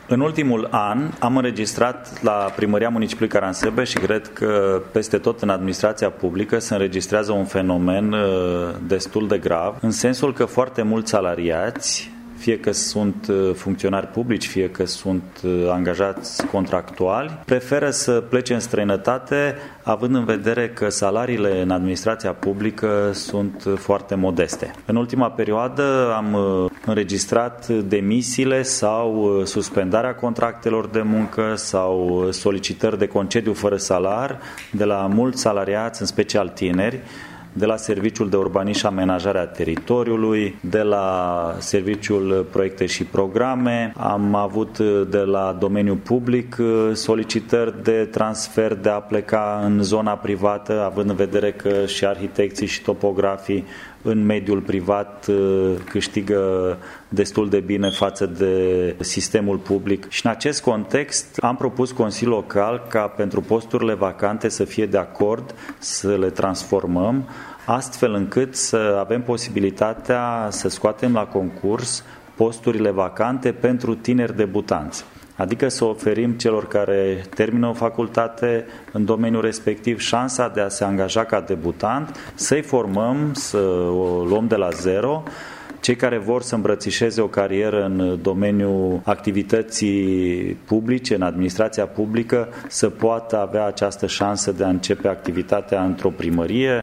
În ultimul an am înregistrat la Primăria Municipiului Caransebeș și cred că peste tot în administrația publică se înregistrează un fenomen destul de grav, în sensul că foarte mulți salariați, fie că sunt funcționari publici, fie că sunt angajați contractuali, preferă să plece în străinătate, având în vedere că salariile în administrația publică sunt foarte modeste. În ultima perioadă am înregistrat demisiile sau suspendarea contractelor de muncă sau solicitări de concediu fără salar de la mulți salariați, în special tineri, de la Serviciul de Urbanism și Amenajare a Teritoriului, de la Serviciul Proiecte și Programe. Am avut de la domeniul public solicitări de transfer, de a pleca în zona privată, având în vedere că și arhitecții și topografii în mediul privat câștigă destul de bine față de sistemul public. Și în acest context am propus Consiliul Local ca pentru posturile vacante să fie de acord să le transformăm, astfel încât să avem posibilitatea să scoatem la concurs posturile vacante pentru tineri debutanți. Adică să oferim celor care termină o facultate în domeniul respectiv șansa de a se angaja ca debutant, să-i formăm, să o luăm de la zero. Cei care vor să îmbrățișeze o carieră în domeniul activității publice, în administrația publică, să poată avea această șansă de a începe activitatea într-o primărie.